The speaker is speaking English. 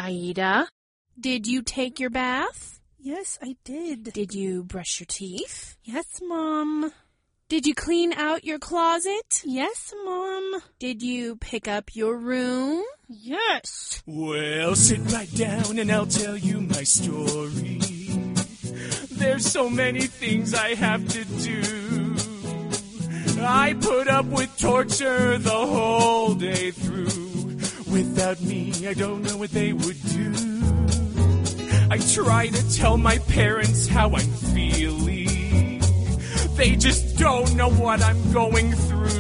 Aida, did you take your bath? Yes, I did. Did you brush your teeth? Yes, Mom. Did you clean out your closet? Yes, Mom. Did you pick up your room? Yes. Well, sit right down and I'll tell you my story. There's so many things I have to do. I put up with torture the whole day through. Without me, I don't know what they would do. I try to tell my parents how I'm feeling. They just don't know what I'm going through.